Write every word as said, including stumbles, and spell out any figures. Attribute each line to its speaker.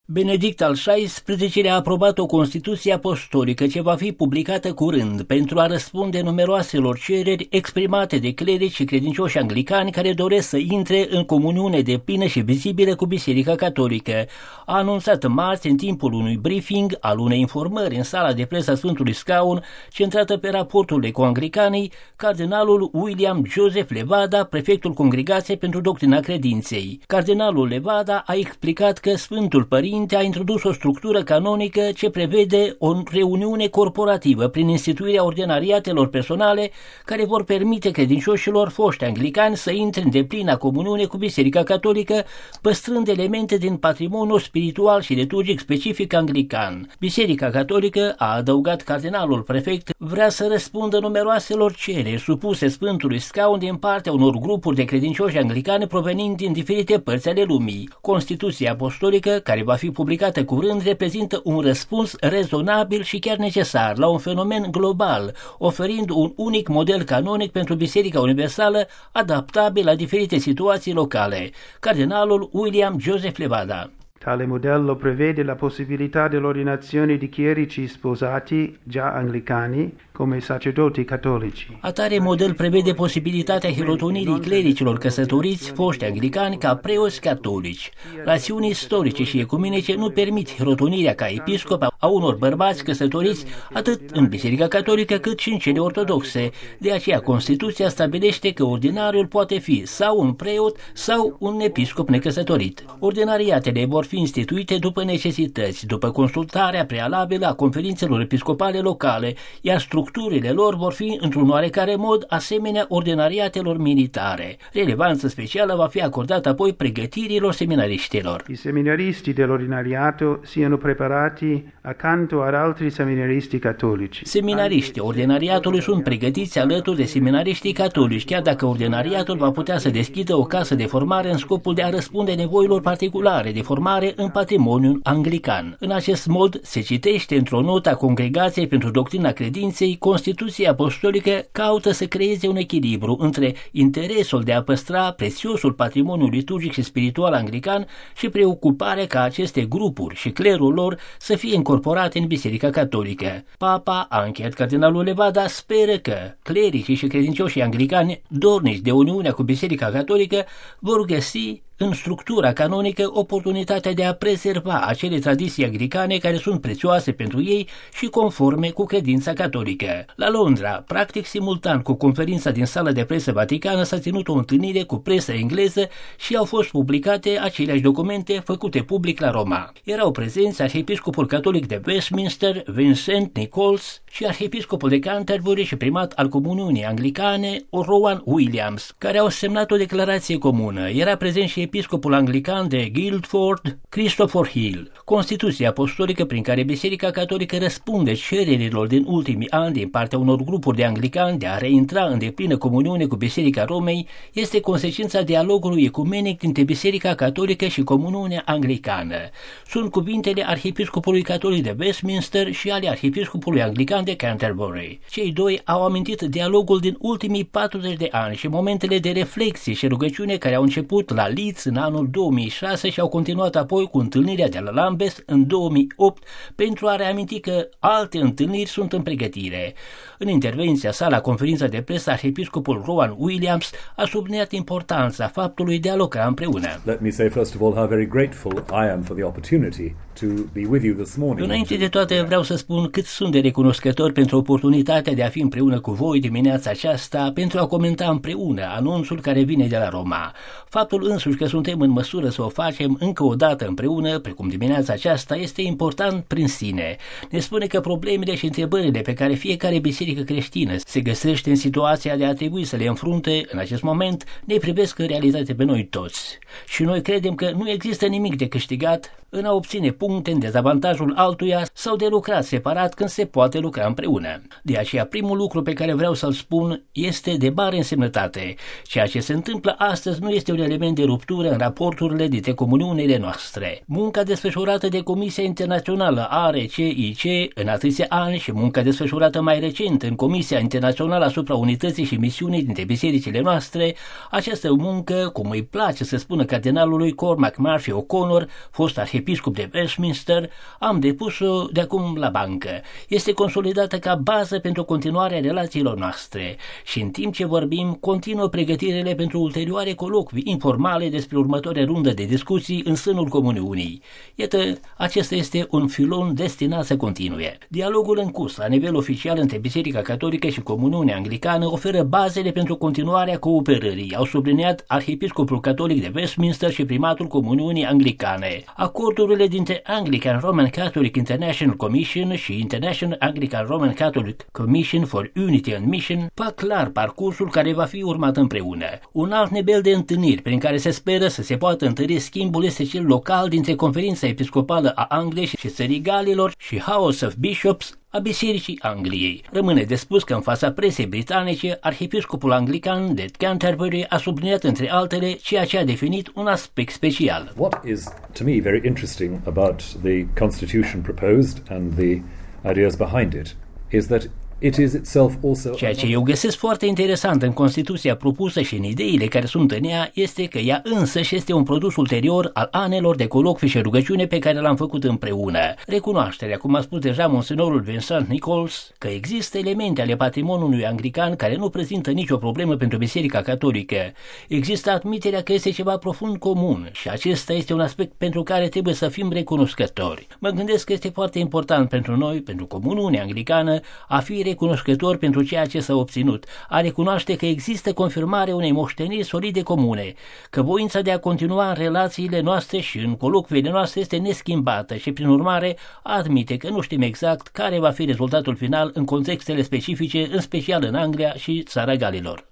Speaker 1: Benedict al șaisprezecelea a aprobat o Constituție apostolică ce va fi publicată curând pentru a răspunde numeroaselor cereri exprimate de clerici și credincioși anglicani care doresc să intre în comuniune deplină și vizibilă cu Biserica Catolică. A anunțat marți în timpul unui briefing al unei informări în sala de presă a Sfântului Scaun, centrată pe raporturile cu anglicanii, cardinalul William Joseph Levada, prefectul Congregației pentru Doctrina Credinței. Cardinalul Levada a explicat că Sfântul Părinte a introdus o structură canonică ce prevede o reuniune corporativă prin instituirea ordinariatelor personale care vor permite credincioșilor foști anglicani să intre în deplină comuniune cu Biserica Catolică, păstrând elemente din patrimoniul spiritual și liturgic specific anglican. Biserica Catolică, a adăugat cardinalul prefect, vrea să răspundă numeroaselor cereri supuse Sfântului Scaun din partea unor grupuri de credincioși anglicani provenind din diferite părți ale lumii. Constituția apostolică, care va fi publicată curând, reprezintă un răspuns rezonabil și chiar necesar la un fenomen global, oferind un unic model canonic pentru Biserica Universală, adaptabil la diferite situații locale. Cardinalul William Joseph Levada.
Speaker 2: Tale modello prevede la possibilità dell'ordinazione di chierici sposati già anglicani come sacerdoti cattolici.
Speaker 1: Atare model prevede posibilitatea hirotonirii clericilor căsătoriți foști anglicani ca preoți catolici. Rațiuni istorice și ecumenice nu permit hirotonirea ca episcop a unor bărbați căsătoriți atât în Biserica Catolică cât și în cele ortodoxe. De aceea Constituția stabilește că ordinariul poate fi sau un preot sau un episcop necăsătorit. Ordinariatele vor fi instituite după necesități, după consultarea prealabilă a conferințelor episcopale locale, iar structurile lor vor fi într-un oarecare mod asemenea ordinariatelor militare. Relevanță specială va fi acordată apoi pregătirilor seminariștilor.
Speaker 2: I seminaristi dell'ordinariato siano preparati accanto ad altri seminaristi cattolici.
Speaker 1: Seminariștii ordinariatului sunt pregătiți alături de seminariștii catolici, chiar dacă ordinariatul va putea să deschidă o casă de formare în scopul de a răspunde nevoilor particulare de formare în patrimoniul anglican. În acest mod, se citește într-o notă a Congregației pentru Doctrina Credinței, Constituția Apostolică caută să creeze un echilibru între interesul de a păstra prețiosul patrimoniu liturgic și spiritual anglican și preocuparea ca aceste grupuri și clerul lor să fie incorporate în Biserica Catolică. Papa, a încheiat cardinalul Levada, speră că clericii și credincioșii anglicani dornici de uniunea cu Biserica Catolică vor găsi în structura canonică oportunitatea de a prezerva acele tradiții anglicane care sunt prețioase pentru ei și conforme cu credința catolică. La Londra, practic simultan cu conferința din sala de presă vaticană, s-a ținut o întâlnire cu presa engleză și au fost publicate aceleași documente făcute public la Roma. Erau prezenți arhiepiscopul catolic de Westminster, Vincent Nichols, și arhiepiscopul de Canterbury și primat al Comuniunii Anglicane, Rowan Williams, care au semnat o declarație comună. Era prezent și episcopul anglican de Guildford, Christopher Hill. Constituția apostolică prin care Biserica Catolică răspunde cererilor din ultimii ani din partea unor grupuri de anglicani de a reintra în deplină comuniune cu Biserica Romei este consecința dialogului ecumenic dintre Biserica Catolică și Comuniunea Anglicană. Sunt cuvintele arhiepiscopului catolic de Westminster și ale arhiepiscopului anglican de Canterbury. Cei doi au amintit dialogul din ultimii patruzeci de ani și momentele de reflexie și rugăciune care au început la Leeds în anul două mii șase și au continuat apoi cu întâlnirea de la Lambeth în două mii opt pentru a reaminti că alte întâlniri sunt în pregătire. În intervenția sa la conferința de presă, arhiepiscopul Rowan Williams a subliniat importanța faptului de a lucra împreună.
Speaker 3: Let me say first of all how very grateful I am for the opportunity to be with you this morning.
Speaker 1: Înainte de toate vreau să spun cât sunt de recunoscător pentru oportunitatea de a fi împreună cu voi dimineața aceasta pentru a comenta împreună anunțul care vine de la Roma. Faptul însuși că suntem în măsură să o facem încă o dată împreună, precum dimineața aceasta, este important prin sine. Ne spune că problemele și întrebările pe care fiecare biserică creștină se găsește în situația de a trebui să le înfrunte în acest moment ne privesc în realitate pe noi toți. Și noi credem că nu există nimic de câștigat în a obține puncte în dezavantajul altuia sau de lucrat separat când se poate lucra împreună. De aceea primul lucru pe care vreau să-l spun este de mare însemnătate. Ceea ce se întâmplă astăzi nu este un element de ruptură măsură în raporturile dintre comuniunile noastre. Munca desfășurată de Comisia Internațională A R C I C în atâția ani și munca desfășurată mai recent în Comisia Internațională asupra unității și misiunii dintre bisericile noastre, această muncă, cum îi place să spună cardinalului Cormac Murphy O'Connor, fost arhiepiscop de Westminster, am depus-o de acum la bancă. Este consolidată ca bază pentru continuarea relațiilor noastre și în timp ce vorbim, continuă pregătirile pentru ulterioare colocvii informale despre următoarea rundă de discuții în sânul comuniunii. Iată, acesta este un filon destinat să continue. Dialogul în curs la nivel oficial între Biserica Catolică și Comuniunea Anglicană oferă bazele pentru continuarea cooperării, au subliniat arhiepiscopul catolic de Westminster și primatul Comuniunii Anglicane. Acordurile dintre Anglican Roman Catholic International Commission și International Anglican Roman Catholic Commission for Unity and Mission fac clar parcursul care va fi urmat împreună. Un alt nivel de întâlniri prin care se speră să se poată întări schimbul este cel local dintre Conferința Episcopală a Angliei și Țării Galilor și House of Bishops a Bisericii Angliei. Rămâne de spus că în fața presei britanice, arhiepiscopul anglican de Canterbury a subliniat între altele ceea ce a definit un aspect special.
Speaker 3: What is to me very interesting about the constitution proposed and the ideas behind it is that it is itself also.
Speaker 1: Ceea ce eu găsesc foarte interesant în Constituția propusă și în ideile care sunt în ea este că ea însăși este un produs ulterior al anelor de colocvi și rugăciune pe care l-am făcut împreună. Recunoașterea, cum a spus deja monsenorul Vincent Nichols, că există elemente ale patrimoniului anglican care nu prezintă nicio problemă pentru Biserica Catolică. Există admiterea că este ceva profund comun și acesta este un aspect pentru care trebuie să fim recunoscători. Mă gândesc că este foarte important pentru noi, pentru Comuniunea Anglicană, a fi recunoscător pentru ceea ce s-a obținut, a recunoaște că există confirmarea unei moșteniri solide comune, că voința de a continua în relațiile noastre și în colocviile noastre este neschimbată și, prin urmare, admite că nu știm exact care va fi rezultatul final în contextele specifice, în special în Anglia și Țara Galilor.